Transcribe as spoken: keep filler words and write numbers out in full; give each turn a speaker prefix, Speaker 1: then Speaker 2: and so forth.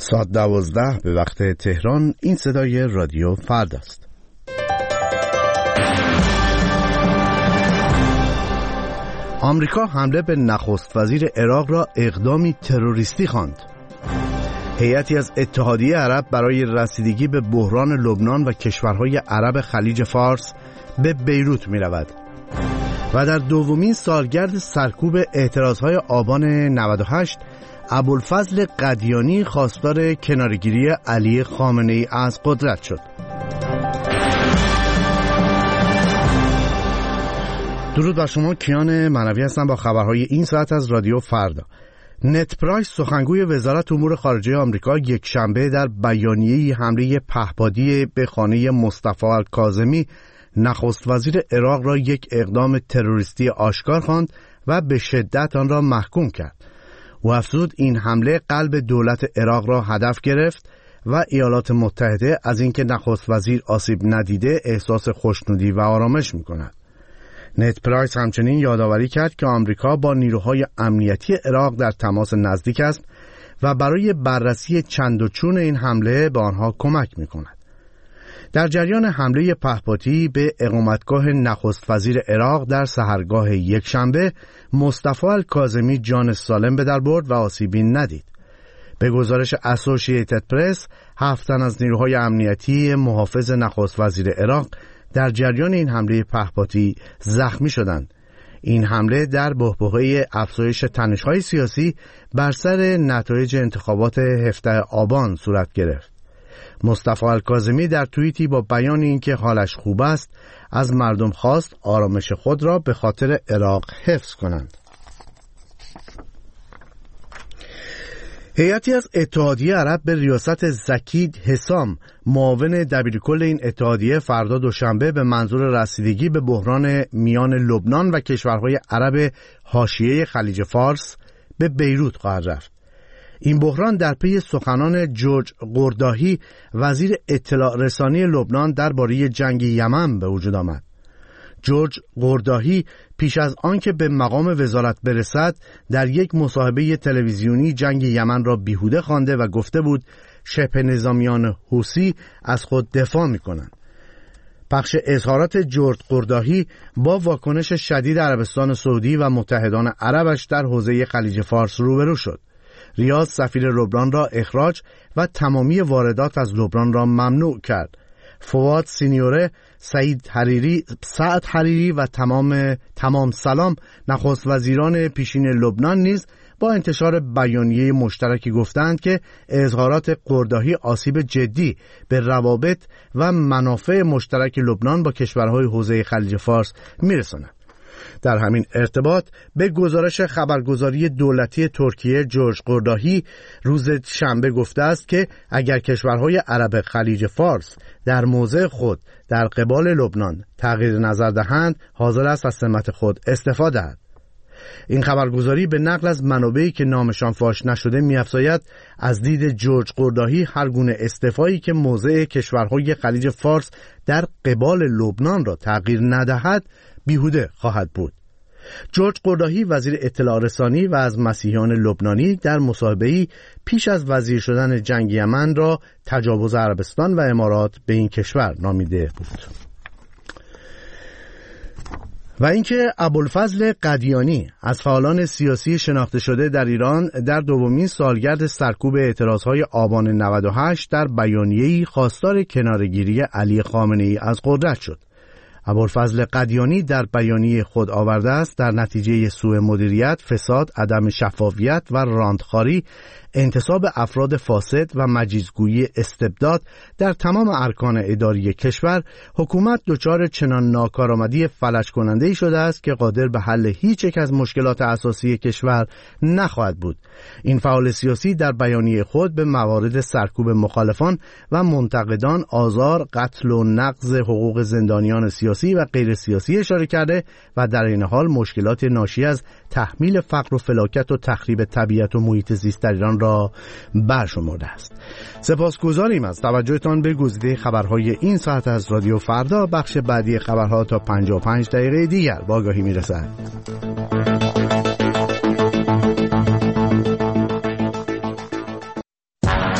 Speaker 1: ساعت دوازده به وقت تهران. این صدای رادیو فردا است. آمریکا حمله به نخست وزیر عراق را اقدامی تروریستی خواند. هیئتی از اتحادیه عرب برای رسیدگی به بحران لبنان و کشورهای عرب خلیج فارس به بیروت می رود. و در دومین سالگرد سرکوب اعتراضهای آبان نود و هشت ابوالفضل قدیانی خواستار کنارگیری علی خامنه‌ای از قدرت شد. درود بر شما، کیان معنوی هستم با خبرهای این ساعت از رادیو فردا. نت پرایس سخنگوی وزارت امور خارجه آمریکا یک شنبه در بیانیه‌ای حمله پهپادی به خانه مصطفی الکاظمی نخست وزیر عراق را یک اقدام تروریستی آشکار خواند و به شدت آن را محکوم کرد. او افزود این حمله قلب دولت عراق را هدف گرفت و ایالات متحده از اینکه نخست وزیر آسیب ندیده احساس خوشنودی و آرامش می‌کند. نت پرایس همچنین یادآوری کرد که آمریکا با نیروهای امنیتی عراق در تماس نزدیک است و برای بررسی چند و چون این حمله به آنها کمک می‌کند. در جریان حمله پهپادی به اقامتگاه نخست وزیر عراق در سحرگاه یکشنبه، مصطفی الکاظمی جان سالم به در برد و آسیبی ندید. به گزارش اسوسییتد پرس، هفت تن از نیروهای امنیتی محافظ نخست وزیر عراق در جریان این حمله پهپادی زخمی شدند. این حمله در بحبوحه افزایش تنش‌های سیاسی بر سر نتایج انتخابات هفدهم آبان صورت گرفت. مصطفی الکاظمی در توییتی با بیان اینکه حالش خوب است از مردم خواست آرامش خود را به خاطر عراق حفظ کنند. هیئتی از اتحادیه عرب به ریاست زکی حسام، معاون دبیرکل این اتحادیه، فردا دوشنبه به منظور رسیدگی به بحران میان لبنان و کشورهای عرب حاشیه خلیج فارس به بیروت خواهد رفت. این بحران در پی سخنان جورج قرداهی، وزیر اطلاع رسانی لبنان درباره جنگ یمن به وجود آمد. جورج قرداهی پیش از آنکه به مقام وزارت برسد در یک مصاحبه تلویزیونی جنگ یمن را بیهوده خوانده و گفته بود شبه نظامیان حوثی از خود دفاع می‌کنند. پخش اظهارات جورج قرداهی با واکنش شدید عربستان سعودی و متحدان عربش در حوزه خلیج فارس روبرو شد. ریاض سفیر لبنان را اخراج و تمامی واردات از لبنان را ممنوع کرد. فواد سینیوره، سعید حریری، سعد حریری و تمام تمام سلام نخست وزیران پیشین لبنان نیز با انتشار بیانیه مشترکی گفتند که اظهارات قرداهی آسیب جدی به روابط و منافع مشترک لبنان با کشورهای حوزه خلیج فارس می‌رساند. در همین ارتباط به گزارش خبرگزاری دولتی ترکیه، جورج قرداهی روز شنبه گفته است که اگر کشورهای عرب خلیج فارس در موضع خود در قبال لبنان تغییر نظر دهند، حاضر است از سمت خود استفاده دهد. این خبرگزاری به نقل از منابعی که نامشان فاش نشده می‌افزاید از دید جورج قرداهی هر گونه استعفایی که موضع کشورهای خلیج فارس در قبال لبنان را تغییر ندهد بیهوده خواهد بود. جورج قرداهی وزیر اطلاع رسانی و از مسیحیان لبنانی در مصاحبه‌ای پیش از وزیر شدن جنگ یمن را تجاوز عربستان و امارات به این کشور نامیده بود. و اینکه ابوالفضل قدیانی از فعالان سیاسی شناخته شده در ایران در دومین سالگرد سرکوب اعتراضهای آبان نود و هشت در بیانیه‌ای خواستار کنارگیری علی خامنه‌ای از قدرت شد. ابوالفضل قدیانی در بیانیه خود آورده است در نتیجه سوء مدیریت، فساد، عدم شفافیت و راندخواری، انتصاب افراد فاسد و مجیزگویی استبداد در تمام ارکان اداری کشور، حکومت دچار چنان ناکارآمدی فلج کننده‌ای شده است که قادر به حل هیچ یک از مشکلات اساسی کشور نخواهد بود. این فعال سیاسی در بیانیه خود به موارد سرکوب مخالفان و منتقدان، آزار، قتل و نقض حقوق زندانیان سیاسی و غیر سیاسی اشاره کرده و در این حال مشکلات ناشی از تحمیل فقر و فلاکت و تخریب طبیعت و محیط زیست در ایران را برشمرده است. سپاسگزاریم از توجهتان به گزیده خبرهای این ساعت از رادیو فردا. بخش بعدی خبرها تا پنجاه و پنج دقیقه دیگر با آگاهی میرسد.